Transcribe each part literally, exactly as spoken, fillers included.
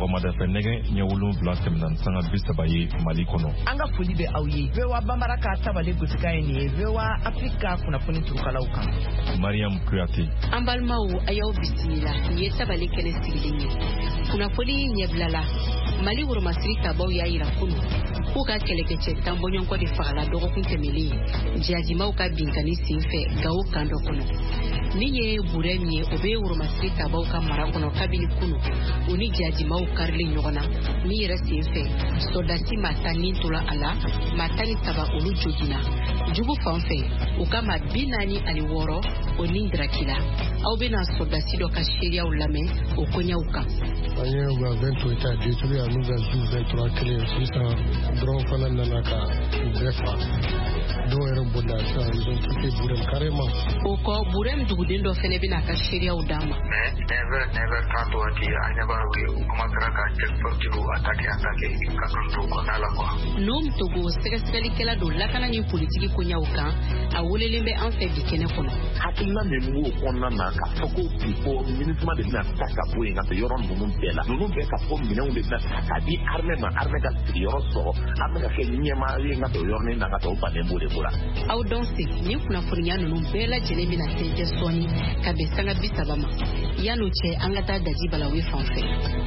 sɔgɔmada fɛ nɛgɛ ɲɛ wolonwula tɛmɛna sanga bi saba ye Mali kɔnɔ. An ka foli bɛ aw ye. V O A Bambara ka tabale gosika ye nin ye V O A Afrika kunnafoni turukalaw kan. Mariam Kuyate. An balimaw a y'aw bisimila nin ye tabale kɛnɛ sigilen ye. Kunnafoni ɲɛbilala Mali woromasiri tabaw y'a yira kunu k'u ka kɛlɛkɛcɛ tan bɔɲɔgɔnkɔ de fagala dɔgɔkun tɛmɛlen jihadimaw ka binkani senfɛ Gao kan dɔ kɔnɔ. Min ye burɛ min ye o bɛ woromasiri tabaw ka mara kɔnɔ kabini kunu u ni jihadimaw karilen ɲɔgɔn na min yɛrɛ senfɛ sɔdasi maa tan ni tola a la maa tan ni saba olu jogina jugu fan fɛ u ka maa bi naani ani wɔɔrɔ o ni darakila aw bɛna sɔdasi dɔ ka seereyaw lamɛn o koɲɛw kan. An ye u ka vingt-trois ta détruit en nouvelle douze vingt-trois kelen sisan dɔrɔn fana nana ka u bɛɛ fa dɔw yɛrɛ bolila sisan ils ont quitté Burem carrément. O kɔ Burem duguden dɔ fɛnɛ bɛna a ka seereyaw d'a ma. Mais never never trente waati a ɲɛbaa u commencera ka checkpointiw attaquer attaquer ka kan to kɔnɔna la quoi. Num Togo sɛgɛsɛgɛlikɛla don lakana ni politiki koɲɛw kan a welelen bɛ an fɛ bi kɛnɛ kɔnɔ. Hakilina min b'o kɔnɔna na k'a fɔ ko bi fɔ MINUSMA de bɛna ta ka bɔ yen ka se yɔrɔ ninnu bɛɛ la ninnu bɛɛ ka fɔ minɛnw de bɛna ta k'a di armée ma armée ka sigiyɔrɔ sɔrɔ armée ka kɛ ɲɛmaa ye ka o yɔrɔnin na ka taa o bannen b'o de ko la. Aw dɔn se nin kunnafoniya ninnu bɛɛ lajɛlen bɛna tɛntɛ sɔɔni ka bɛn sanga bi saba ma yan'o cɛ an ka taa daji balawe fan fɛ.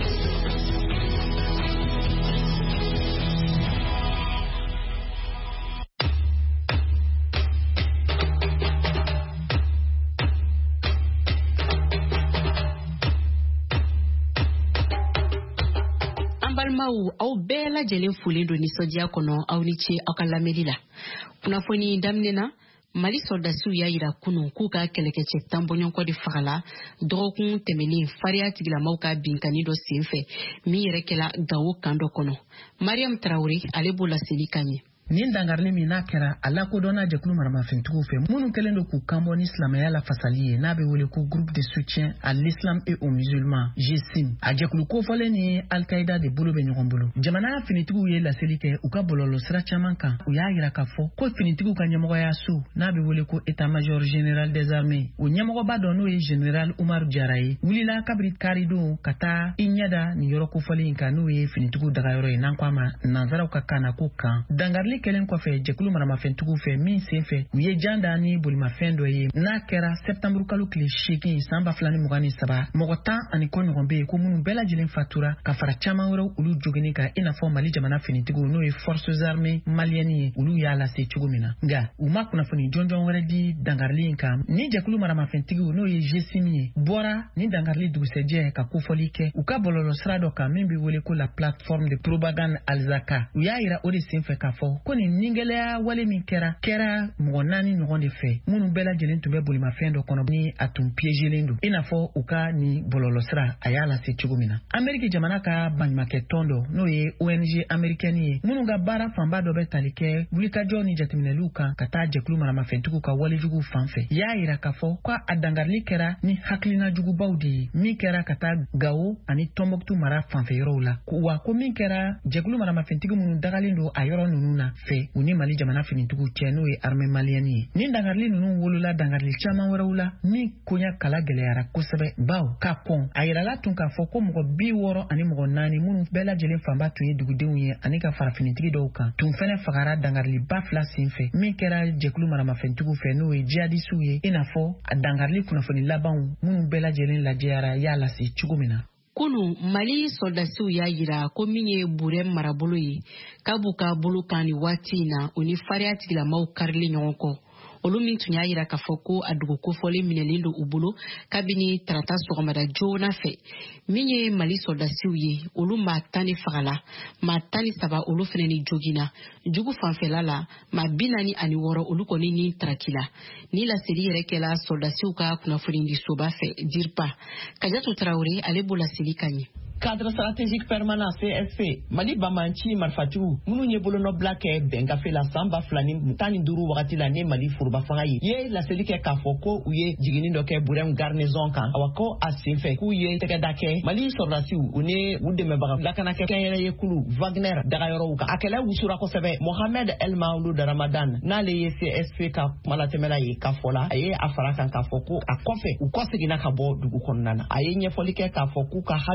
Aw bɛɛ lajɛlen folen don nisɔndiya kɔnɔ aw ni ce aw ka lamɛnni la. Kunnafoni daminɛ na Mali sɔrdasiw y'a yira kunun k'u ka kɛlɛkɛcɛ tan bɔɲɔgɔnkɔ de fagala dɔgɔkun tɛmɛnen fariya tigilamaw ka binkani dɔ senfɛ min yɛrɛ kɛla Gao kan dɔ kɔnɔ. Mariam Traoré ale b'o laseli ka ɲɛ. Nin dangarili min n'a kɛra a lakodɔnna jɛkulu maramafɛntigiw fɛ minnu kɛlen don k'u kanbɔ ni silamɛya la fasali ye n'a bɛ wele ko groupe de soutien à l'islam et aux musulmans G S I M. A jɛkulu kofɔlen ni Al-Qaïda de bolo bɛ ɲɔgɔn bolo. Jamana finitigiw ye laseli kɛ u ka bɔlɔlɔ sira caman kan u y'a yira k'a fɔ ko finitigiw ka ɲɛmɔgɔya so n'a bɛ wele ko état-major général des armées o ɲɛmɔgɔba dɔ n'o ye général Umaru Jara ye wulila kabiri karidon ka taa i ɲɛda nin yɔrɔ kofɔlen kan n'o ye finitigiw dagayɔrɔ ye n'an ko a ma nanzaraw ka kan na ko kan. Dangarili kelen kɔfɛ jɛkulu maramafɛntigiw fɛ min senfɛ u ye jan da ni bolimafɛn dɔ ye n'a kɛra septembre kalo tile seegin san ba fila ni mugan ni saba mɔgɔ tan ani kɔ ɲɔgɔn bɛ yen ko minnu bɛɛ lajɛlen fatura ka fara caman wɛrɛw olu joginni kan i n'a fɔ Mali jamana finitigiw n'o ye forces armées maliennes ye olu y'a lase cogo min na nka u ma kunnafoni jɔnjɔn wɛrɛ di dangarili in kan ni jɛkulu maramafɛntigiw n'o ye G S I M ye bɔra ni dangarili dugusɛjɛ ka kofɔli kɛ u ka bɔlɔlɔ sira dɔ kan min bɛ wele ko la plateforme de propagande Alzaka u y'a yira o de senfɛ k'a fɔ ko nin ningɛlɛya wale min kɛra kɛra mɔgɔ naani ɲɔgɔn de fɛ minnu bɛɛ lajɛlen tun bɛ bolimafɛn dɔ kɔnɔ ni a tun piégelen don i n'a fɔ u ka ni bɔlɔlɔ sira a y'a lase cogo min na. Amérique jamana ka baɲumankɛ tɔn dɔ n'o ye O N G américaine ye minnu ka baara fanba dɔ bɛ tali kɛ wulikajɔ ni jateminɛliw kan ka taa jɛkulu maramafɛntigiw ka walejugu fan fɛ y'a yira k'a fɔ ko a dangarili kɛra ni hakilina jugubaw de ye min kɛra ka taa Gao ani Tombouctou mara fanfɛ yɔrɔw la wa ko min kɛra jɛkulu maramafɛntigi minnu dagalen don a yɔrɔ ninnu na fɛ u ni Mali jamana finitigiw cɛ n'o ye armée malienne ye. Ni dangarili ninnu wolola dangarili caman wɛrɛw la min koɲa kala gɛlɛyara kosɛbɛ baw ka kɔn a yirala tun k'a fɔ ko mɔgɔ bi wɔɔrɔ ani mɔgɔ naani minnu bɛɛ lajɛlen fanba tun ye dugudenw ye ani ka fara finitigi dɔw kan tun fɛnɛ fagara dangarili ba fila senfɛ min kɛra jɛkulu maramafɛntigiw fɛ n'o ye jihadisiw ye i n'a fɔ a dangarili kunnafoni labanw minnu bɛɛ lajɛlen lajɛyara y'a lase cogo min na. Kunu Mali soldasiw y'a yira ko min ye Burem marabolo ye k'a b'u ka bolo kan ni waati in na u ni fariya tigilamaw karili ɲɔgɔn kɔ. Olu min tun y'a yira k'a fɔ ko a dugu kofɔlen minɛlen don u bolo kabini tarata sɔgɔmada joona fɛ min ye Mali soldasiw ye olu maa tan ni fagala maa tan ni saba olu fɛnɛ ni jogina jugu fanfɛla la maa bi naani ani wɔɔrɔ olu kɔni ni tarakila ni laseli yɛrɛ kɛla soldasiw ka kunnafoni di soba fɛ dirpa Kajatu Traoré ale b'o laseli ka ɲɛ. Cadre stratégique permanent C S P Mali Bamanchi marfatigiw minnu ye bolonɔbila kɛ bɛngafe la san ba fila ni tan ni duuru wagati la ni Mali foroba fanga ye ye laseli kɛ k'a fɔ ko u ye jiginni dɔ kɛ Burem garnison kan awa ko a senfɛ k'u ye tɛgɛda kɛ Mali sɔrdasiw u ni u dɛmɛbaga lakanakɛ kɛnyɛrɛ ye kulu Wagner dagayɔrɔw kan a kɛlɛ wusura kosɛbɛ Mohamed El Maoulou Ramadan n'ale ye C S P ka kumalatɛmɛla ye k'a fɔ la a ye a fara kan k'a fɔ ko a kɔfɛ u kɔseginna ka bɔ dugu kɔnɔna na a ye ɲɛfɔli kɛ k'a fɔ k'u ka haju tɛ ka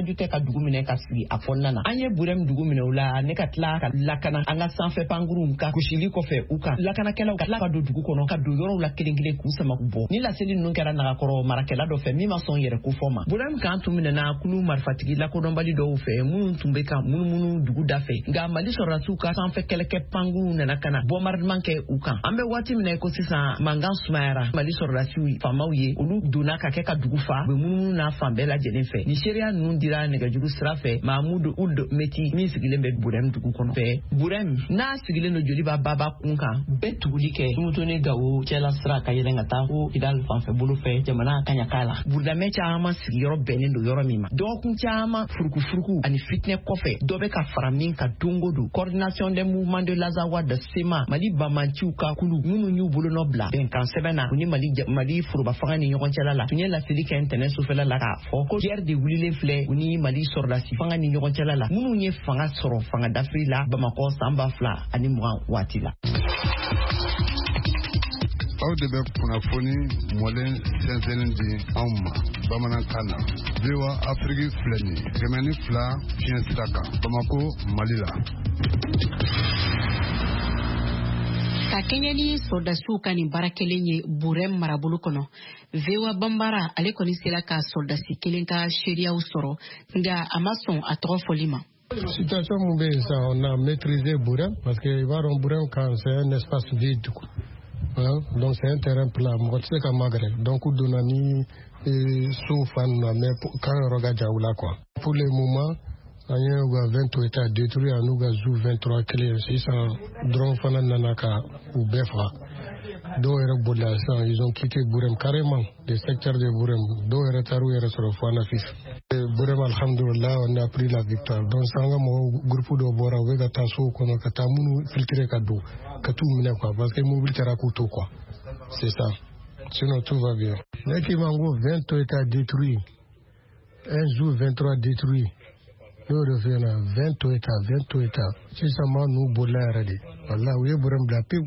dugu minɛ ka sigi a kɔnɔna na. An ye Burem dugu minɛ o la ne ka tila ka lakana an ka sanfɛ pankurunw ka gosili kɔfɛ u kan. Lakanakɛlaw ka tila ka don dugu kɔnɔ ka don yɔrɔw la kelen kelen k'u sama k'u bɔ. Ni laseli ninnu kɛra Nagakɔrɔ marakɛla dɔ fɛ min ma sɔn yɛrɛ ko fɔ ma. Burem kan tun minɛna kulu marifatigi lakodɔnbali dɔw fɛ minnu tun bɛ ka munumunu dugu da fɛ. Nka Mali sɔrɔdasiw ka sanfɛ kɛlɛkɛ pankurunw nana ka na bombardement kɛ u kan. An bɛ waati min na ko sisan mankan sumayara. Mali sɔrɔdasiw faamaw ye olu donna ka kɛ ka dugu fa. U bɛ munumunu n'a fan bɛɛ lajɛlen fɛ. Ni seereya ninnu dira nɛgɛjuru sira fɛ Mahamudu Ould Meti min sigilen bɛ Burem dugu kɔnɔ fɛ. Burem n'a sigilen don Joliba baba kun kan bɛɛ tuguli kɛ Tumutoni Gawo cɛla sira ka yɛlɛn ka taa ko Kidal fanfɛ bolo fɛ jamana kaɲaka la. Burudamɛ caman sigiyɔrɔ bɛnnen don yɔrɔ min ma. Dɔgɔkun caman furukufuruku ani fitinɛ kɔfɛ dɔ bɛ ka fara min ka dongo don. Coordination des mouvements de l'Azawa de Sema Mali Bamanciw ka kulu minnu y'u bolo nɔ bila bɛnkan sɛbɛn na u ni Mali Mali foroba fanga ni ɲɔgɔn cɛla la. Tun ye laseli kɛ ntɛnɛn sufɛla la k'a fɔ ko guerre de wulilen filɛ u ni Mali sɔrɔdasi fanga ni ɲɔgɔn cɛla la minnu ye fanga sɔrɔ fanga dafiri la Bamakɔ san ba fila ani mugan waati la. Aw de bɛ kunnafoni mɔlen sɛnsɛnnin di anw ma bamanankan na. V O A Afrique filɛ nin ye kɛmɛ ni fila fiɲɛ sira kan Bamako Mali la. Ka kɛɲɛ ni sɔrɔdasiw ka nin baara kelen ye Burem marabolo kɔnɔ. V O A Bambara ale kɔni sera ka sɔrɔdasi kelen ka seereyaw sɔrɔ nka a ma sɔn a tɔgɔ fɔli ma. Situation mun bɛ yen sisan on a maîtrisé Burem parce que i b'a dɔn Burem kan c'est un espace vide. Hein? Donc c'est un terrain plat, mɔgɔ tɛ se ka magɛrɛ. Donc u donna ni so fan na mais kan yɔrɔ ka jan u la quoi. Pour le moment an ye u ka vingt états détruits ani u ka Zou vingt-trois kelen sisan drone fana nana ka u bɛɛ faga. Dɔw yɛrɛ bolila sisan ils ont quitté Burem carrément le secteur de Burem. Dɔw yɛrɛ taara u yɛrɛ sɔrɔ fo Anafis. Burem alhamdulillah on a pris la victoire. Donc san ka mɔgɔ groupe dɔ bɔra u bɛ ka taa sow kɔnɔ ka taa minnu filtrer ka don ka t'u minɛ quoi parce que mobile taara k'u to quoi. C'est ça. Sinon tout va bien. Ne k'i ma n ko vingt états détruits. Un Zou vingt-trois détruit. N'o de fɛ na vingt états vingt états. Sisan ma n'u bolila yɛrɛ de. Walahi u ye Burem bila pewu.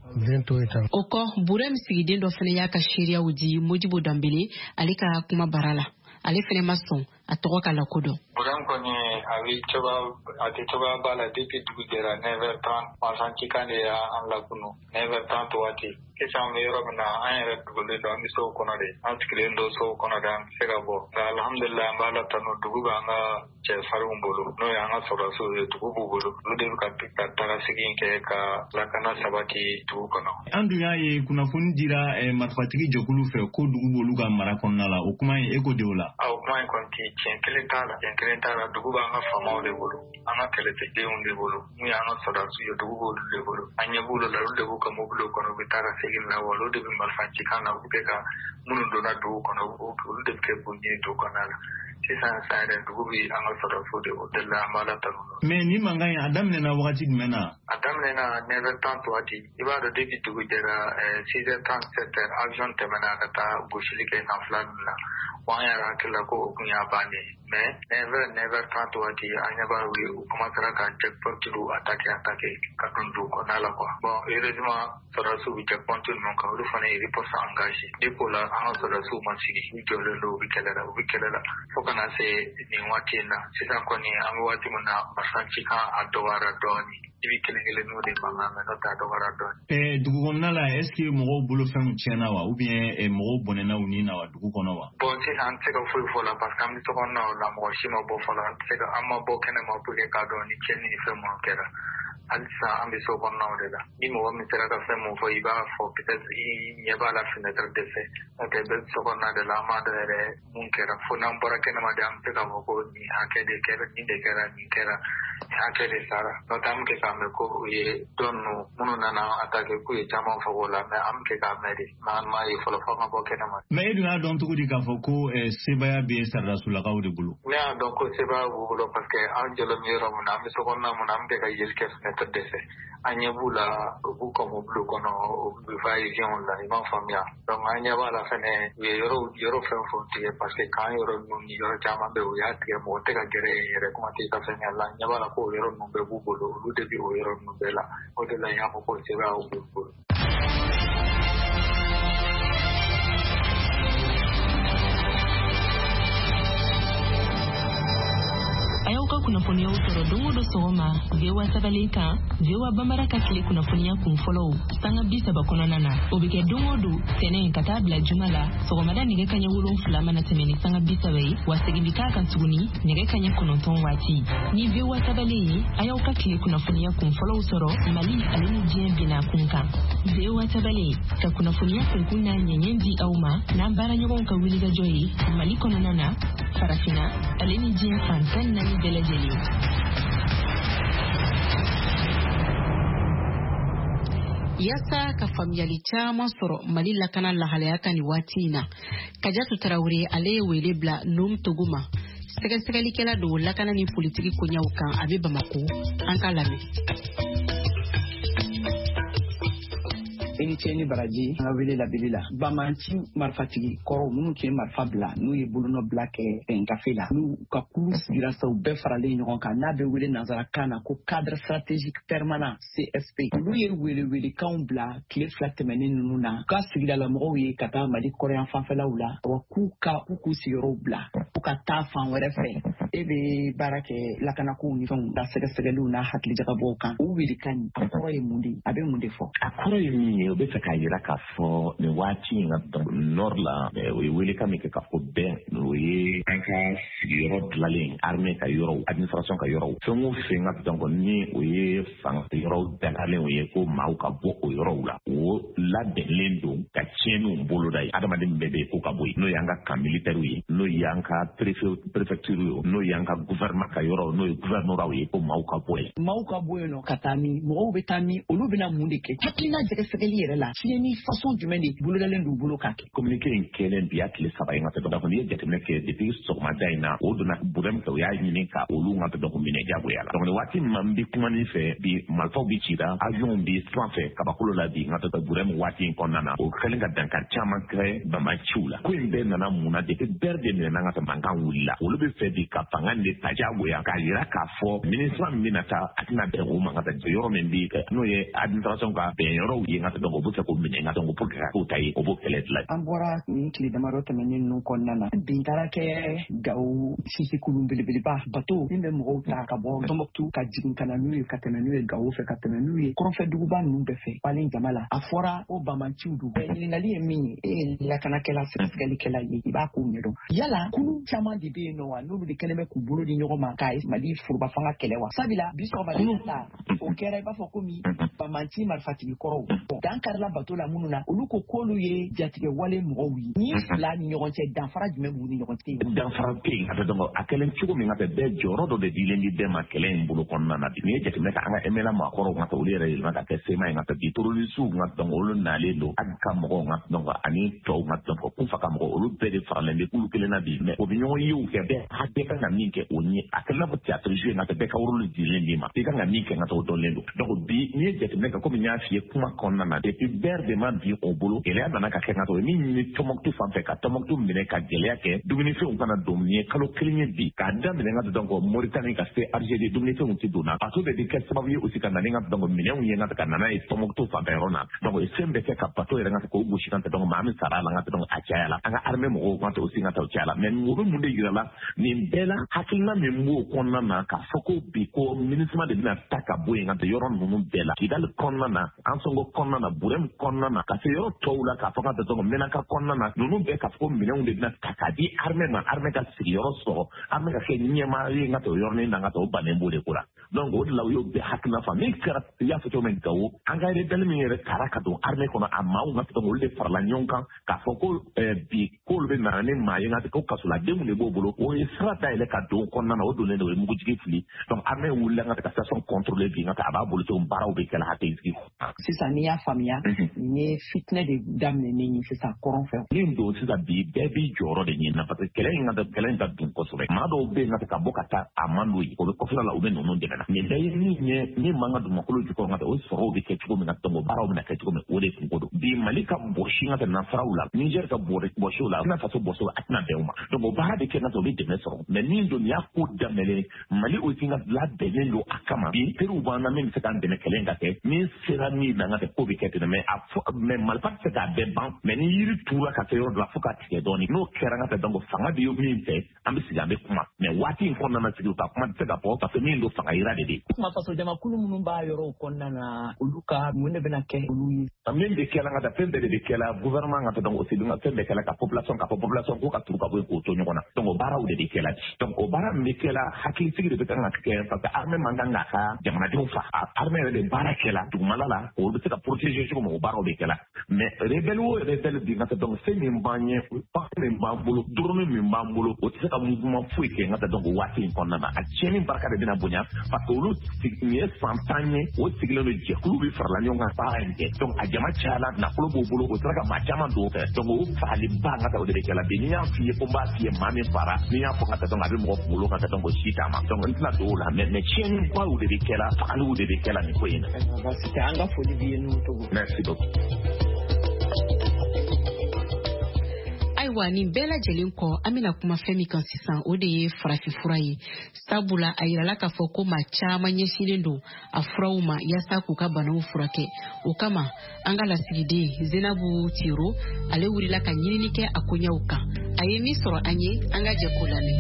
O kɔ Burem sigiden dɔ fana y'a ka seereyaw di Modibo Dambele ale ka kuma bara la. Ale fana ma sɔn a tɔgɔ ka lakodɔn. Burem kɔni a bɛ cogoya a tɛ cogoya ba la depuis dugu jɛra neuf heures trente mansan cikan de y'an lakunu neuf heures trente waati. Sisan an bɛ yɔrɔ min na an yɛrɛ dugulen don an bɛ sow kɔnɔ de an sigilen don sow kɔnɔ de an tɛ se ka bɔ nka alhamdulilayi an b'a la tanu dugu b'an ka cɛfarinw bolo n'o ye an ka sɔrɔdasiw ye dugu b'u bolo olu de bɛ ka ka taga segin kɛ ka lakana sabati dugu kɔnɔ. An dun y'a ye kunnafoni dira marifatigi jɛkulu fɛ ko dugu b'olu ka mara kɔnɔna la o kuma in e ko de o la. O kuma in kɔni tɛ tiɲɛ kelen t'a la tiɲɛ kelen t'a la dugu b'an ka faamaw de bolo an ka kɛlɛkɛdenw de bolo n'u y'an ka sɔrɔdasiw ye dugu b'olu de bolo an ɲɛ b'olu la olu de b'u ka mobiliw kɔnɔ u bɛ taa ka segin na wa olu de bɛ marifa cikan na u bɛ ka minnu donna dugu kɔnɔ olu de bɛ kɛ bonɲɛ dugu kɔnɔna la. Sisan san yɛrɛ dugu bɛ an ka sɔrɔdasiw de o de la an b'a la tanu. Mais ni mankan in a daminɛna wagati jumɛn na? A daminɛna neuf heures trente waati i b'a dɔn depuis dugu jɛra six heures trente-sept avion tɛmɛna ka taa gosili kɛ kan fila ninnu na wa an yɛrɛ hakili la ko o kun y'a bannen mais neuf heures neuf heures trente waati an ɲɛ b'a ye u commencera ka checkpointiw attaquer attaquer ka don dugu kɔnɔna la quoi. Bon heureusement sɔrɔdasiw bɛ checkpoint ninnu kan olu fana ye riposte engagé depuis la an ka sɔrɔdasiw ma sigi u jɔlen don u bɛ kɛlɛ la u bɛ kɛlɛ la fo ka na se nin waati in na sisan kɔni an bɛ waati min na marifa cikan a dɔgɔyara dɔɔni i bɛ kelen kelen n'o de mankan mɛn n'o tɛ a dɔgɔyara dɔɔni. Dugu kɔnɔna la est ce que mɔgɔw bolofɛnw tiɲɛna wa ou bien mɔgɔw bɔnɛna u ni na wa dugu kɔnɔ wa? Bon sisan an tɛ se ka foyi fɔ la parce que an bɛ so kɔnɔna la mɔgɔ si ma bɔ fɔlɔ an tɛ se ka an ma bɔ kɛnɛma pour que k'a dɔn ni tiɲɛni ni fɛn minnu kɛra. Halisa an bɛ so kɔnɔnaw de la ni mɔgɔ min sera ka fɛn mun fɔ i b'a fɔ peut-être i ɲɛ b'a la fenêtre de fɛ n'o tɛ bɛɛ bɛ so kɔnɔna de la an b'a dɔn yɛrɛ mun kɛra fo n'an bɔra kɛnɛma de an bɛ se k'a fɔ ko nin hakɛ de kɛra nin de kɛra nin kɛra nin hakɛ de sara n'o tɛ an bɛ kɛ k'a mɛn ko u ye dɔn ninnu minnu nana attaquer k'u ye caman fɔ o la mais an bɛ kɛ k'a mɛn de mais an m'a ye fɔlɔ fo an ka bɔ kɛnɛma. Mais e dun y'a dɔn cogo di k'a fɔ ko sebaya bɛ saridasolakaw de bolo? Ne y'a dɔn ko sebaya b'u bolo parce que an jɔlen bɛ yɔrɔ min na an bɛ so kɔnɔna min na an bɛ kɛ ka yeli kɛ fenêtre de fɛ. An ɲɛ b'u la u b'u ka mobiliw kɔnɔ u bɛ va-et-vient la i m'a faamuya donc an ɲɛ b'a la fɛnɛ u ye yɔrɔ yɔrɔ fɛn fɛn tigɛ parce que kan yɔrɔ ninnu ni yɔrɔ caman bɛ u y'a tigɛ mɔgɔ tɛ ka gɛrɛ yen yɛrɛ kuma tɛ i ka fɛn la an ɲɛ b'a la ko o yɔrɔ ninnu bɛɛ b'u bolo olu de bɛ o yɔrɔ ninnu bɛɛ la o de la n y'a fɔ ko sebaaya b'u bolo. kunnafoniya sɔrɔ don o don sɔgɔma VOA Sabalen kan VOA Bambara ka tile kunnafoniya kun fɔlɔw sanga bi saba kɔnɔna na o bɛ kɛ don o don tɛnɛ ka taa bila juma la sɔgɔmada nɛgɛ kanɲɛ wolonfila mana tɛmɛ ni sanga bi saba ye wa segin bi k'a kan tuguni nɛgɛ kanɲɛ kɔnɔntɔn waati ni VOA Sabalen ye a y'aw ka tile kunnafoniya kun fɔlɔw sɔrɔ Mali ale ni diɲɛ bɛna kun kan VOA Sabalen ka kunnafoniya kunkun n'a ɲɛɲɛ di aw ma n'an baara ɲɔgɔnw ka wulikajɔ ye Mali kɔnɔna na farafina ale ni diɲɛ fan tan naani bɛɛ lajɛlen. Yasa ka faamuyali caman sɔrɔ Mali lakana lahalaya kan ni waati in na Kajatu Tarawele ale ye wele bila Num Togo ma sɛgɛsɛgɛlikɛla don lakana ni politiki koɲaw kan a bɛ Bamako an ka lamɛn. Ini tieni baraji nga wele la bilila bamanci marfatigi kɔrɔ minnu tun ye marifa bila n'u ye bolonɔ bila kɛ fɛnkafe la n'u ka kulu sigira sa u bɛɛ faralen ɲɔgɔn kan n'a bɛ wele nanzarakan na ko cadre stratégique permanent C S P olu ye welewelekanw bila tile fila tɛmɛnen ninnu na ka sigidalamɔgɔw ye ka taa Mali kɔrɔyan fanfɛlaw la wa k'u ka k'u k'u sigiyɔrɔw bila k'u ka taa fan wɛrɛ fɛ e bɛ baara kɛ lakanakow ni fɛnw la sɛgɛsɛgɛliw n'a hakilijagabɔw kan o welekan a kɔrɔ ye mun de a bɛ mun de fɔ a kɔrɔ ye min ye o bɛ fɛ k'a yira k'a fɔ nin waati in ka nord la o ye welekan min kɛ k'a fɔ bɛn o ye an ka sigiyɔrɔ dilanlen armée ka yɔrɔw administration ka yɔrɔw fɛn o fɛn ka dɔn ni o ye fanga yɔrɔw dagalen o ye ko maaw ka bɔ o yɔrɔw la o labɛnlen don ka tiɲɛniw boloda ye adamaden bɛɛ bɛ ko ka bɔ yen n'o y'an ka camp militaires ye n'o y'an ka préfecture ye n'o y'an ka gouvernement ka yɔrɔ n'o ye gouvernoraw ye ko maaw ka bɔ yen maaw ka bɔ yen nɔ ka taa min mɔgɔw bɛ taa min olu bɛna mun de kɛ hakilina sɛgɛsɛgɛli yɛrɛ la tiɲɛni façon jumɛn de bolodalen d'u bolo k'a kɛ communiqué in kɛlen bi a tile saba in ka tɛ dɔn n'i ye jateminɛ kɛ depuis sɔgɔmada in na o donna problème fɛ o y'a ɲini ka olu ka tɛ dɔn minɛ jagoya la donc nin waati min n bɛ kuma nin fɛ bi marifaw bi cira avion bi san fɛ kabakolo la bi n ka tɛ dɔn problème waati in kɔnɔna na o kɛlen ka dankari caman kɛ bamaciw la ko in bɛɛ nana mun na depuis bɛɛ de minɛna n ka tɛ mankan wulila olu bɛ fɛ bi ka fanga de ta jagoya k'a yira k'a fɔ ministre min bɛna taa a tɛna bɛn o ma ka tɛ yɔrɔ min bi n'o ye administration ka bɛn yɔrɔw ye n ka tɛ dɔn o bɛ fɛ k'o minɛ n ka dɔn pour que k'o ta ye o b'o kɛlɛ dilan an bɔra nin tile damadɔ tɛmɛnen ninnu kɔnɔna na bin taara kɛ Gawo sisi kulun belebeleba bateau min bɛ mɔgɔw ta ka bɔ Tombouctou ka jigin ka na n'u ye ka tɛmɛ n'u ye Gawo fɛ ka tɛmɛ n'u ye kɔrɔnfɛ duguba ninnu bɛɛ fɛ falen jama la a fɔra o bamaciw don ɲininkali ye min ye e ye lakanakɛla sɛgɛsɛgɛlikɛla ye i b'a k'o ɲɛdɔn yala kulu caman de bɛ yen nɔ wa n'olu de kɛlen bɛ k'u bolo di ɲɔgɔn ma k'a Mali foroba fanga kɛlɛ wa sabula bi sɔgɔmada ta o kɛra i b'a fɔ komi bamanci marifatigi kɔrɔw dan karila bateau la minnu na olu ko k'olu ye jatigɛ wale mɔgɔw ye ni fila ni ɲɔgɔn cɛ danfara jumɛn b'u ni ɲɔgɔn cɛ danfara tɛ yen a tɛ dɔn a kɛlen cogo min ka tɛ bɛɛ jɔyɔrɔ dɔ de dilen di bɛɛ ma kɛlɛ in bolo kɔnɔna na bi n'i ye jateminɛ kɛ an ka M L A maakɔrɔw ka olu yɛrɛ yɛlɛma ka kɛ sema in ka tɛ bi terrorisiw ka dɔn olu nalen don an ka mɔgɔw ka dɔn ani tɔw ka dɔn kun fa ka mɔgɔ olu bɛɛ de faralen bɛ kulu kelen na bi mɛ o bɛ ɲɔgɔn yew kɛ bɛɛ a bɛɛ kan ka min kɛ o ɲɛ a kɛlen fɔ théâtre joué ka tɛ bɛɛ ka rôle dilen di ma i kan ka min kɛ ka tɛ o dɔnlen don donc bi n'i ye jateminɛ kɛ komi n y'a f'i ye kuma kɔnɔna na depuis bɛɛ de ma bi o bolo gɛlɛya nana ka kɛ ka to min ɲini Tombouctou fan fɛ ka Tombouctou minɛ ka gɛlɛya kɛ dumunifɛnw kana don nin ye kalo kelen ye bi k'a daminɛ ka dɔn ko Mauritanie ka se Algérie dumunifɛnw tɛ donna a to bɛ di kɛ sababu ye aussi ka na ni ka dɔn ko minɛnw ye ka ka nana ye Tombouctou fan fɛ yɔrɔ na donc fɛn bɛ kɛ ka bateau yɛrɛ ka k'o gosi ka tɛ dɔn maa min sara a la ka tɛ dɔn a caya la an ka armée mɔgɔw ka tɛ aussi ka taa o caya la mais o bɛ mun de yira la nin bɛɛ la hakilina min b'o kɔnɔna na k'a fɔ ko bi ko ministre de bɛna ta ka bɔ yen ka tɛ yɔrɔ ninnu bɛɛ la Kidali kɔnɔna na Ansongo kɔnɔna na Burem kɔnɔna na ka se yɔrɔ tɔw la k'a fɔ ka tɛ dɔn Menaka kɔnɔna na ninnu bɛɛ ka fɔ ko minɛnw de bɛna ta k'a di armée ma armée ka sigiyɔrɔ sɔrɔ armée ka kɛ ɲɛmaa ye ka tɛ o yɔrɔnin na ka tɛ o bannen b'o de ko la donc o de la u y'o bɛɛ hakilina fa min kɛra i y'a fɔ cogo min Gawo an ka rebelle min yɛrɛ taara ka don armée kɔnɔ a maaw ka tɛ dɔn olu de farala ɲɔgɔn kan k'a fɔ ko bi k'olu bɛ nana ni maa ye ka tɛ ko kasoladenw de b'o bolo o ye sira dayɛlɛ ka don kɔnɔna na o donnen de o ye mugujigi fili donc armée wulila ka tɛ ka station contrôler bi ka tɛ a b'a bolo cogo baaraw bɛ kɛla hakilisigi sisan n'i y'a faamuya nin ye fitinɛ de daminɛnen ye sisan kɔrɔn fɛ min don sisan bi bɛɛ b'i jɔyɔrɔ de ɲini na parce que kɛlɛ in ka kɛlɛ in ka dun kosɛbɛ maa dɔw bɛ yen ka tɛ ka bɔ ka taa a man d'o ye o bɛ kɔfɛla la u bɛ ninnu dɛmɛ na nin bɛɛ ye min ye min man ka dugumakolo jukɔrɔ ka tɛ o sɔrɔw bɛ kɛ cogo min na donc baaraw bɛna kɛ cogo min o de kun ko don bi Mali ka bɔsi ka tɛ nasaraw la Niger ka bɔsiw la Burkina Faso bɔsiw a tɛna bɛn o ma donc o baara de kɛ ka tɛ o bɛ dɛmɛ sɔrɔ mais min don nin y'a ko daminɛlen Mali aussi ka labɛnnen don a kama bi teriw b'an na min bɛ se k'an dɛmɛ kɛlɛ in ka kɛ min sera min na ka tɛ ko bɛ kɛ ten mais a fɔ mais Malifa tɛ se k'a bɛɛ ban mais ni yiri turula ka kɛ yɔrɔ dɔ la fo ka tigɛ dɔɔnin n'o kɛra ka tɛ donc fanga bɛ ye min fɛ an bɛ sigi an bɛ kuma mais waati in kɔnɔna na sigi ka kuma tɛ se ka fɔ parce que min don fanga yira de de kuma faso jamakulu minnu b'a yɔrɔ kɔnɔna na olu ka mun de bɛna kɛ olu ye min bɛ kɛla ka taa fɛn bɛɛ de bɛ kɛla gouvernement ka taa donc aussi donc fɛn bɛɛ kɛla ka population ka fɔ population ko ka turu ka bɔ yen k'o to ɲɔgɔn na donc o baaraw de bɛ kɛla donc o baara min bɛ kɛla hakilisigi de bɛ kan ka kɛ parce que armée man kan ka ka jamanadenw fa armée yɛrɛ de baara kɛla dugumala la o bɛ se ka protéger cogo min o baaraw bɛ kɛla mais rebelle o rebelle bi ka taa donc fɛn min b'an ɲɛ pacte min b'an bolo dɔrɔmɛ min b'an bolo o tɛ se ka mouvement foyi kɛ n ka taa donc o waati in kɔnɔna na a tiɲɛni barika de bɛna bonya parce que olu nin ye san tan ye o sigilen don jɛkulu bɛ farala ɲɔgɔn kan baara in kɛ donc a jama cayala nafolo b'o bolo o sera ka maa caman don o fɛ donc o fagali ba n ka taa o de bɛ kɛla bi n'i y'a f'i ye ko n b'a f'i ye maa min fara n'i y'a fɔ ka taa donc a bɛ mɔgɔ kunkolo ka taa donc o si t'a ma donc n tɛna don o la mais mais tiɲɛni baw de bɛ kɛla fagaliw de bɛ kɛla nin ko in na. an ka foli b'i ye n'o cogo. merci beaucoup. Ayiwa nin bɛɛ lajɛlen kɔ an bɛna kuma fɛn min kan sisan o de ye farafinfura ye sabula a yirala k'a fɔ ko maa caman ɲɛsinnen don a furaw ma yaasa k'u ka banaw furakɛ o kama an ka lasigiden Zenabu Tiro ale wulila ka ɲinini kɛ a koɲɛw kan a ye min sɔrɔ an ye an ka jɛ k'o lamɛn.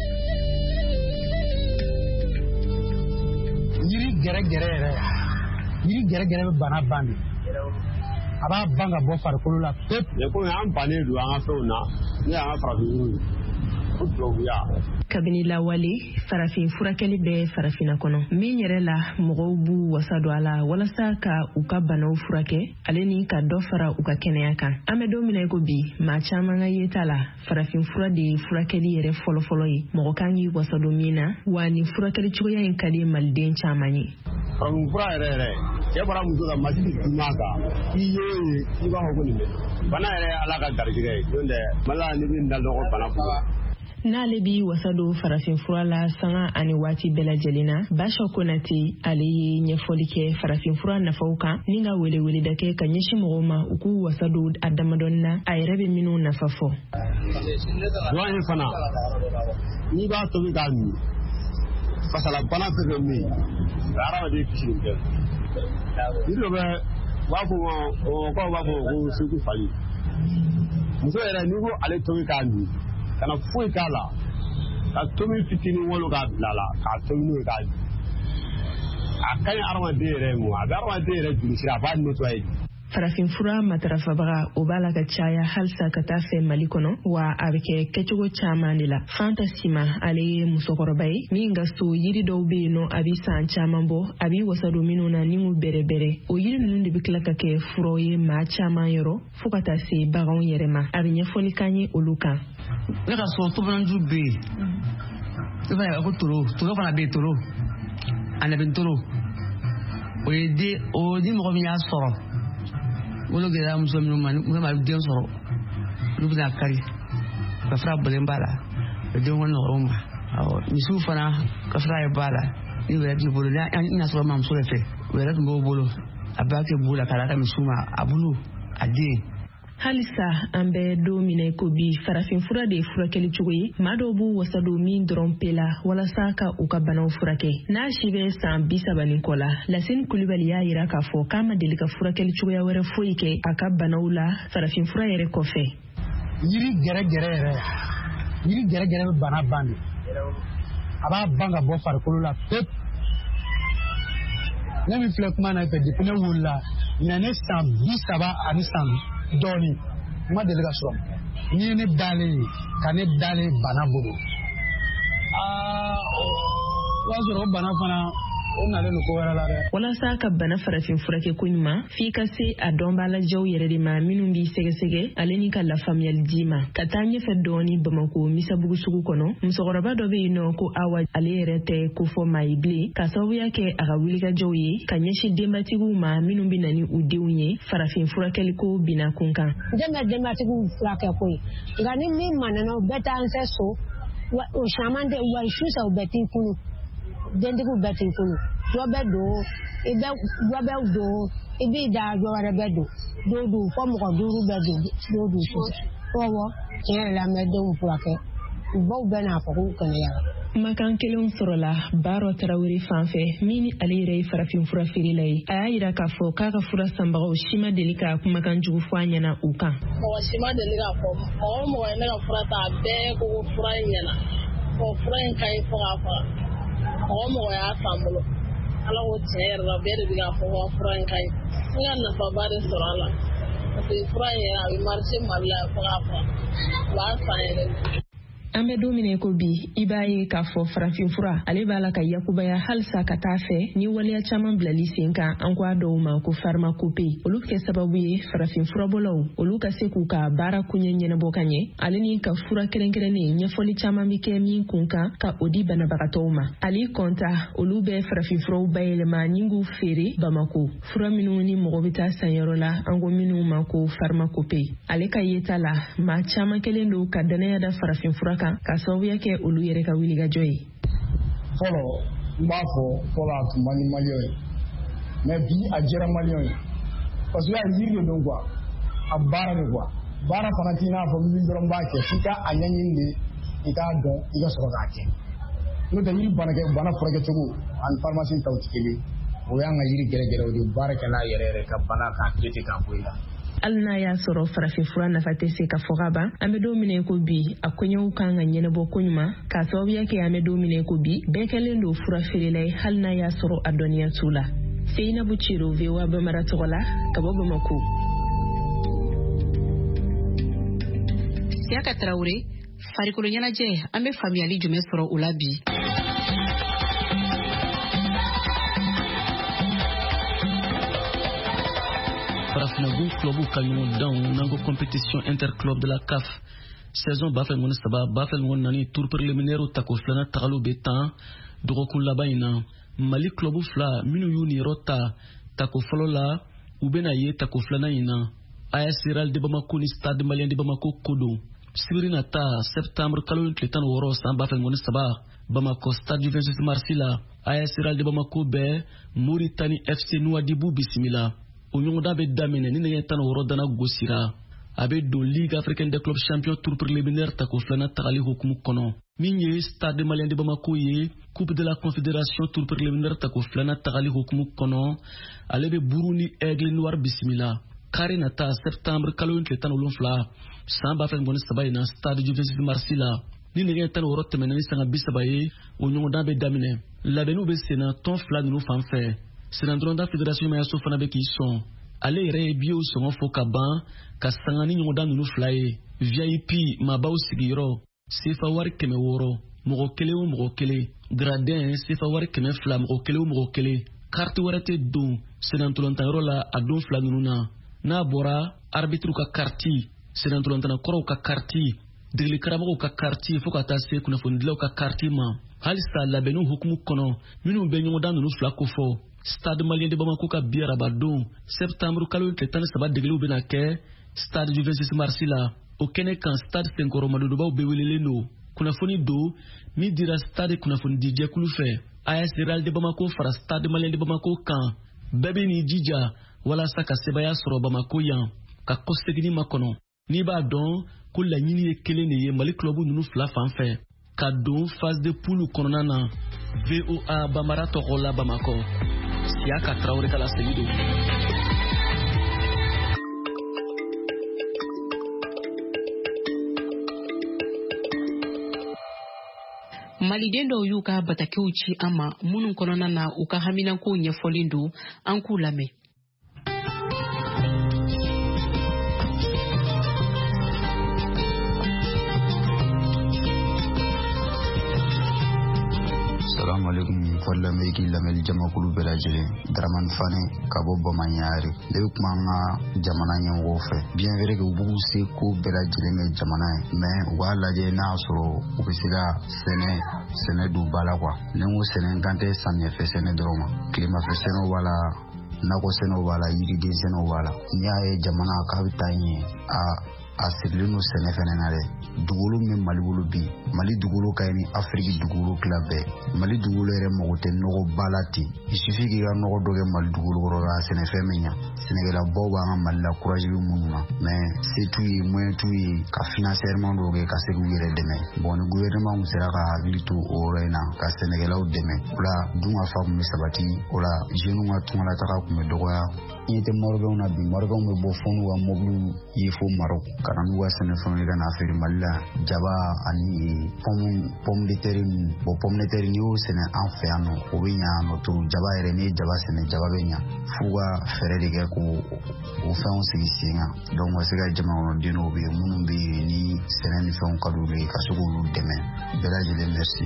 yiri gɛrɛgɛrɛ yɛrɛ yiri gɛrɛgɛrɛ bɛ bana ban de a b'a ban ka bɔ farikolo la pewu. mais komi an bannen don an ka fɛnw na ne y'an ka farafin yiriw ye o tubabuya. kabini lawale farafin furakɛli bɛ farafinna kɔnɔ min yɛrɛ la mɔgɔw b'u wasa don a la walasa ka u ka banaw furakɛ ale ni ka dɔ fara u ka kɛnɛya kan an bɛ don min na i ko bi maa caman ka yeta la farafin fura de ye furakɛli yɛrɛ fɔlɔfɔlɔ ye mɔgɔ kan k'i wasa don min na wa ni furakɛli cogoya in ka di maliden caman ye. farafin fura yɛrɛ yɛrɛ cɛ bɔra muso la masini duma kan i y'o ye i b'a fɔ ko nin bɛ bana yɛrɛ ye ala ka garijɛgɛ ye n'o tɛ mali la ne bɛ n da dɔgɔ bana fura. n'ale bi wasa don farafin fura la sanga ani waati bɛɛ lajɛlen na Basha Konate ale ye ɲɛfɔli kɛ farafin fura nafaw kan ni ka weleweleda kɛ ka ɲɛsin mɔgɔw ma u k'u wasa don a damadɔni na a yɛrɛ bɛ minnu nafa fɔ. jɔn in fana n'i b'a tobi k'a min fasala bana fɛn fɛn min o hadamaden kisi nin bɛɛ yiri dɔ bɛ u b'a fɔ ma mɔgɔkɔrɔw b'a fɔ ko segu fali muso yɛrɛ n'i ko ale tobi k'a min kana foyi k'a la ka tomi fitinin wolo k'a bila la k'a tomi n'o ye k'a min a ka ɲi hadamaden yɛrɛ mun a bɛ hadamaden yɛrɛ joli sira a b'a nettoyer. farafin fura matarafabaga o b'a la ka caya halisa ka taa fɛ Mali kɔnɔ wa a bɛ kɛ kɛcogo caman de la. Fanta Sima ale ye musokɔrɔba ye min ka so yiri dɔw bɛ yen nɔ a bɛ san caman bɔ a bɛ wasa don minnu na ni mu bɛrɛbɛrɛ o yiri ninnu de bɛ tila ka kɛ furaw ye maa caman yɔrɔ fo ka taa se baganw yɛrɛ ma a bɛ ɲɛfɔli k'an ye olu kan. ne ka so tobananju bɛ yen i b'a ye ko toro toro fana bɛ yen toro anabi toro o ye den o ni mɔgɔ min y'a sɔrɔ wolo gɛlɛya muso minnu ma muso ma den sɔrɔ olu bɛna kari ka fara bɔlen b'a la o den kɔni nɔgɔw ma awɔ misiw fana ka fara ye b'a la ni wɛrɛ b'i bolo n'a sɔrɔ ma muso de fɛ o yɛrɛ tun b'o bolo a b'a kɛ bolo la k'a la ka misiw ma a bolo a den. halisa an bɛ don minɛ ko bi farafin fura de ye furakɛli cogo ye maa dɔw b'u wasa don min dɔrɔn pe la walasa ka u ka banaw furakɛ n'a si bɛ san bi saba ni kɔ la Lasine Kulibali y'a yira k'a fɔ k'a ma deli ka furakɛli cogoya wɛrɛ foyi kɛ a ka banaw la farafin fura yɛrɛ kɔfɛ. yiri gɛrɛgɛrɛ yɛrɛ yiri gɛrɛgɛrɛ bɛ bana ban de a b'a ban ka bɔ farikolo la pewu. ne min filɛ kuma na fɛ depuis ne wolola ɲinɛ ne san bi saba ani san dɔɔni ma deli ka sɔrɔ ni ye ne dalen ye ka ne dalen bana bolo aa o b'a sɔrɔ o bana fana o nalen don ko wɛrɛ la dɛ. walasa ka bana farafin furakɛ ko ɲuman f'i ka se a dɔnbalajɛw yɛrɛ de ma minnu b'i sɛgɛsɛgɛ ale ni ka lafaamuyali di ma ka taa ɲɛfɛ dɔɔni Bamako Misabugu sugu kɔnɔ musokɔrɔba dɔ bɛ yen nɔ ko Awa ale yɛrɛ tɛ ko fɔ maa ye bilen ka sababuya kɛ a ka wulikajɔw ye ka ɲɛsin denbatigiw ma minnu bɛ na ni u denw ye farafin furakɛli ko bina kun kan. den bɛ denbatigiw furakɛ ko ye nka ni min manana o bɛɛ t'an fɛ so o caman tɛ wa su sa o bɛɛ t'i kunu dentigiw bɛɛ t'i kunu dɔ bɛ don i bɛ dɔ bɛ don i b'i da dɔ wɛrɛ bɛ don dɔw don fɔ mɔgɔ duuru bɛ don dɔw don sisan fɔwɔ tiɲɛ yɛrɛ la an bɛ denw furakɛ u baw bɛ n'a fɔ k'u kɛnɛyara. kumakan kelenw sɔrɔla Baro Tarawele fanfɛ min ni ale yɛrɛ ye farafin fura feerela ye a y'a yira k'a fɔ k'a ka fura sanbagaw si ma deli ka kumakan jugu fɔ a ɲɛna u kan. mɔgɔ si ma deli k'a fɔ mɔgɔ o mɔgɔ ye ne ka fura ta a bɛɛ ko ko fura in ɲɛna ɔ fura in ka ɲi fo k'a faga mɔgɔ mɔgɔ y'a san bolo ala ko tiɲɛ yɛrɛ la bɛɛ de bɛ k'a fɔ ko fura in ka ɲi n ka nafaba de sɔrɔ a la parce que fura in yɛrɛ a bɛ marise mali la fo k'a faga u b'a san yɛrɛ de. An bɛ don min ko bi i b'a ye k'a fɔ farafinfura ale b'a la ka yakubaya halisa ka taa fɛ ni waleya caman bilali sen kan an ko a dɔw ma ko pharmacopée olu kɛ sababu ye farafinfurabɔlaw olu ka se k'u ka baara kuɲɛ ɲɛnabɔ ka ɲɛ ale ni ka fura kɛrɛnkɛrɛnnen ɲɛfɔli caman bɛ kɛ min kun kan ka o di banabagatɔw ma ali kɔnta olu bɛ farafinfuraw bayɛlɛma ni k'u feere Bamako fura minnu ni mɔgɔ bɛ taa sanyɔrɔ la an ko minnu ma ko pharmacopée ale ka yeta la maa caman kɛlen don ka danaya da farafinfura kan ka sababuya kɛ olu yɛrɛ ka wilikajɔ ye. Fɔlɔ n b'a fɔ fɔlɔ a tun man di maliyɛnw ye mais bi a jɛra maliyɛnw ye parce que a yiri de don quoi a baara de quoi baara fana t'i n'a fɔ min dɔrɔn b'a kɛ f'i ka a ɲɛɲini de i k'a dɔn i ka sɔrɔ k'a kɛ n'o tɛ yiri bana kɛ bana furakɛcogo ani pharmacie taw tɛ kelen o y'an ka yiri gɛrɛgɛrɛw de baara kɛ n'a yɛrɛ yɛrɛ ka bana k'a traiter k'a bɔ i la. Hali n'a y'a sɔrɔ farafinfura nafa tɛ se ka fɔ ka ban an bɛ don min ko bi a kɔɲɔw kan ka ɲɛnabɔ ko ɲuman k'a sababuya kɛ an bɛ don min ko bi bɛɛ kɛlen don fura feerela ye hali n'a y'a sɔrɔ a dɔnniya t'u la. Seinabu Ciro V O A Bamara tɔgɔ la ka bɔ Bamako. Siaka Traoré farikolo ɲɛnajɛ an bɛ faamuyali jumɛn sɔrɔ o la bi? Farafinabu club ka ɲɔgɔn dan nango compétition interclub de la C A F saison bafel ngone saba bafel ngone nani tour préliminaire ta ko flana tagalo be tan dogokun laban in na Mali club fla minu yu ni rota ta ko folo la u bena ye ta ko flana in na A S Real de Bamako ni Stade Malien de Bamako kodo sibirina ta septembre kalo tletan woro san bafel ngone saba Bamako Stade du vingt-six mars la A S Real de Bamako be Mauritanie F C Nouadhibou bisimila o ɲɔgɔnda bɛ daminɛ ni nɛgɛ tan wɔɔrɔ dana gosira a bɛ don Ligue africaine des clubs champions tour préliminaire ta ko filanan tagali hukumu kɔnɔ min ye Stade Malien de Bamako ye Coupe de la Confédération tour préliminaire ta ko filanan tagali hukumu kɔnɔ ale bɛ buru ni Aigle Noir bisimila kari nata septembre kalo tile tan wolonwula san ba fila ngɔni saba in na Stade du vingt-six mars la ni nɛgɛ tan wɔɔrɔ tɛmɛna ni sanga bi saba ye o ɲɔgɔnda bɛ daminɛ labɛnniw bɛ senna tɔn fila ninnu fan fɛ Senandronda Fédération Mayaso fana bɛ k'i sɔn ale yɛrɛ ye biyew sɔngɔ fɔ ka ban ka sanga ni ɲɔgɔnda ninnu fila ye V I P maabaw sigiyɔrɔ sefa wari kɛmɛ wɔɔrɔ mɔgɔ kelen o mɔgɔ kelen gradin sefa wari kɛmɛ fila mɔgɔ kelen o mɔgɔ kelen carte wɛrɛ tɛ don senantolantanyɔrɔ la a don fila ninnu na n'a bɔra arbitre ka carte senantolantannakɔrɔw ka carte degeli karamɔgɔw ka carte fo ka taa se kunnafonidilaw ka carte ma halisa labɛnniw hukumu kɔnɔ minnu bɛ ɲɔgɔnda ninnu fila ko fɔ Stade Malien de Bamako ka bi araba don septembre kalo tile tan ni saba degeliw bɛna kɛ Stade du vingt-six mars la o kɛnɛ kan Stade Senkɔrɔ Madodobaw bɛ welelen don kunnafoni don min dira Stade kunnafoni di jɛkulu fɛ A S Real de Bamako fara Stade Malien de Bamako kan bɛɛ bɛ n'i jija walasa ka sebaya sɔrɔ Bamako yan ka kɔsegini makɔnɔ n'i b'a dɔn ko laɲini ye kelen de ye Mali club ninnu fila fan fɛ ka don phase de poule kɔnɔna na. V O A Bamara tɔgɔ la Bamako Siaka Traoré ka laseli don. Maliden dɔw y'u ka batakew ci an ma minnu kɔnɔna na u ka haminako ɲɛfɔlen don an k'u lamɛn. Assalamu alaikum fɔlɔ bɛ k'i lamɛnli jamakulu bɛɛ lajɛlen Daramani Fane ka bɔ Bamaɲare ne bɛ kuma an ka jamana ɲɛmɔgɔw fɛ bien vrai que u b'u se ko bɛɛ lajɛlen kɛ jamana ye mais u b'a lajɛ n'a y'a sɔrɔ u bɛ se ka sɛnɛ sɛnɛ don ba la quoi ni n ko sɛnɛ kan tɛ samiyɛfɛ sɛnɛ dɔrɔn ma tilemafɛ sɛnɛw b'a la nakɔ sɛnɛw b'a la yiriden sɛnɛw b'a la n'i y'a ye jamana k'a bɛ taa ɲɛ a a sirilen no sɛnɛ fɛnɛ na dɛ dugukolo min Mali bolo bi Mali dugukolo ka ɲi ni Afiriki dugukolo tila bɛɛ Mali dugukolo yɛrɛ mago tɛ nɔgɔ ba la ten il suffit k'i ka nɔgɔ dɔ kɛ Mali dugukolo kɔrɔ ka sɛnɛfɛn min ɲa sɛnɛkɛlabaw b'an ka Mali la courage bɛ minnu na mais se t'u ye moyen t'u ye ka financement dɔw kɛ ka se k'u yɛrɛ dɛmɛ bon ni gouvernement kun sera ka hakili to o yɔrɔ in na ka sɛnɛkɛlaw dɛmɛ o la dun ka fa kun bɛ sabati o la jeunes ka tungalataga kun bɛ dɔgɔya i ɲɛ tɛ Marocains na bi Marocains bɛ bɔ fo n'u ka mobile ye fo Maroc kana n'u ka sɛnɛfɛnw ye ka n'a feere Mali la jaba ani pomme de terre bon pomme de terre ni y'o sɛnɛ an fɛ yan nɔ o bɛ ɲa nɔ to jaba yɛrɛ ni ye jaba sɛnɛ jaba bɛ ɲa f'u ka fɛɛrɛ de kɛ ko o fɛnw sigi sen kan donc ka se ka jamana kɔnɔden dɔw bɛ yen minnu bɛ yen ni sɛnɛ ni fɛnw ka d'u ye ka se k'olu dɛmɛ bɛɛ lajɛlen merci.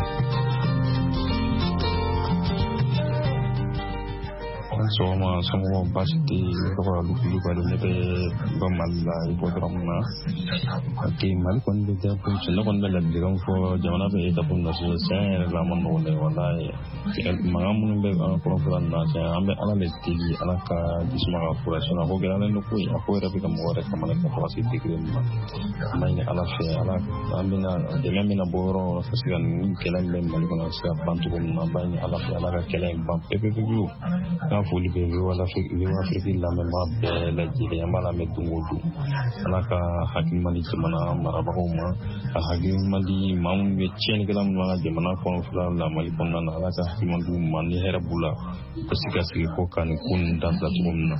Soma semua pasti kalau lupa pada mereka bermalah itu ramai. Tapi malu kan dia pun cina kan bela dia pun jangan apa itu pun nasi saya ramai nolai walai. Mengamun bela program nasi ambil ala leti ala ka disma operation aku kira lain lupa aku era kita muara kemana ke operasi tiga main ala fe ala ambil dia ambil boro fasikan kelam lain malu kan saya bantu kan main ala fe ala kelam bam pepepeju. Fuli be wala fi wala fi la mema be la jide yamala me dungodu alaka hakim mali jamana marabako ma hakim mali maun be chen kala ma jamana ko fula la mali konna na alaka hakim mandu mani hera bula kusika sigi ko kan kun dan da tumna.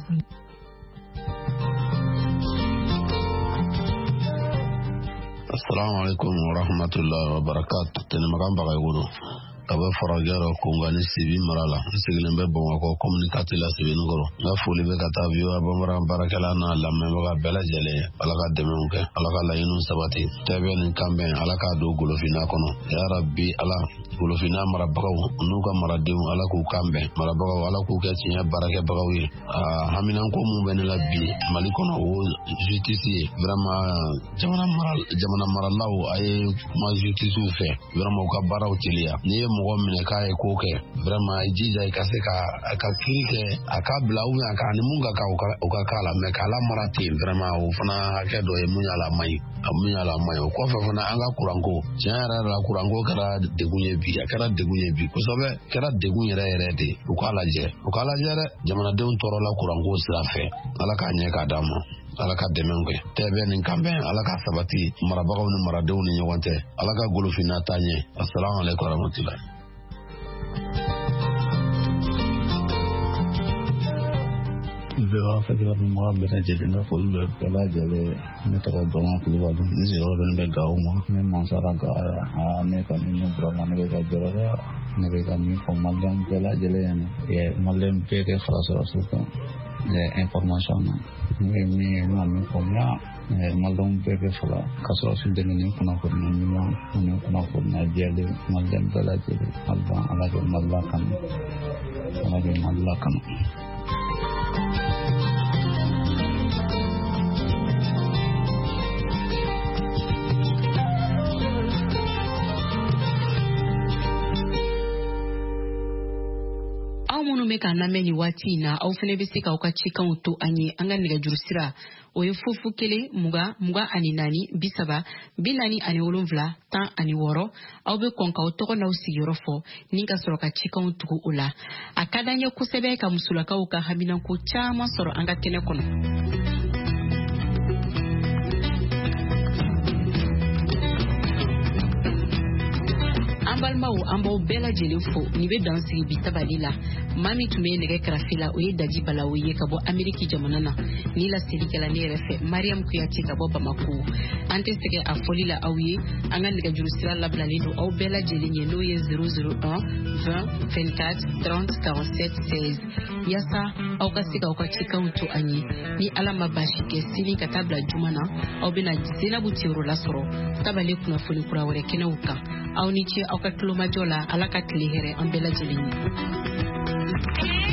Assalamu alaikum warahmatullahi wabarakatuh. Tene magamba kayugo aba faragero kungani sibi marala sigilen be Bamako communicateur la sibi ngoro na foli be kata biyo abamara barakala na lamme baga bela jele alaka demenke alaka layinu sabati taben kambe alaka do golofina kono ya rabbi ala golofina marabagaw nuka maradew alaku kambe marabagaw alaku ke tinya barake bagawi haminan ko mu ben la bi mali kono o justice vraiment jamana maral jamana maralaw ay ma justice fe vraiment ka baraw tilia ni mɔgɔ minɛ k'a ye ko kɛ vraiment i jija i ka se ka a ka kiri kɛ a ka bila ou bien a ka ni mun ka kan o ka k'a la mais k'a lamara ten vraiment o fana hakɛ dɔ ye mun y'a la man ɲi a mun y'a la man ɲi o kɔfɛ fana an ka kuranko tiɲɛ yɛrɛ la kuranko kɛra degun ye bi a kɛra degun ye bi kosɛbɛ kɛra degun yɛrɛ yɛrɛ de u k'a lajɛ u k'a lajɛ dɛ jamanadenw tɔɔrɔla kuranko sira fɛ ala k'a ɲɛ k'a d'a ma ala ka dɛmɛ kɛ tɛbɛ nin kanbɛn ala ka sabati marabagaw ni maradenw ni ɲɔgɔn cɛ ala ka golofina ta ɲɛ assalamu alaikum warahmatullahi. Bewa fadiwa mwa bena jeli na folu be bela jeli ne tɔgɔ dɔn kuluba dun ne sigiyɔrɔ bɛ ne bɛ gawo ma ne mansara gaya aa ne ka ni ne burama ne bɛ ka jɔrɔ ne bɛ ka min fɔ maliyɛn bɛɛ lajɛlen ɲɛna maliyɛn bɛɛ kɛ farasɔrɔso kan information na ne bɛ min ye ne ma min faamuya maliyɛn bɛɛ kɛ fara ka sɔrɔ su dɛmɛ ni kunnafoniya ɲuman ni kunnafoniya jɛlen maliyɛn bɛɛ lajɛlen ala ala kɛ malila kanu ala kɛ malila kanu. Ka lamɛn ni waati in na aw fɛnɛ bɛ se k'aw ka cikanw to an ye an ka nɛgɛjuru sira o ye fufu kelen mugan mugan ani naani bi saba bi naani ani wolonwula tan ani wɔɔrɔ aw bɛ kɔn k'aw tɔgɔ n'aw sigiyɔrɔ fɔ ni ka sɔrɔ ka cikanw tugu o la a ka d'an ye kosɛbɛ ka musolakaw ka haminako caman sɔrɔ an ka kɛnɛ kɔnɔ. An balimaw an b'aw bɛɛ lajɛlen fo nin bɛ dan sigi bi tabali la maa min tun bɛ nɛgɛ karafe la o ye Daji Balawo ye ka bɔ Ameriki jamana na ni laselikɛla ne yɛrɛ fɛ Mariam Kuyate ka bɔ Bamako an tɛ sɛgɛ a fɔli la aw ye an ka nɛgɛjuru sira labilalen don aw bɛɛ lajɛlen ye n'o ye zéro zéro un vingt vingt-quatre trente quarante-sept seize yasa aw ka se k'aw ka cikanw to an ye ni Ala ma baasi kɛ sini ka taa bila juma na aw bɛna Zenabu Tiyoro lasɔrɔ tabale kunnafoni kura wɛrɛ kɛnɛw kan aw ni ce aw ka tulomajɔ la Ala ka tile hɛrɛ an bɛɛ lajɛlen ye.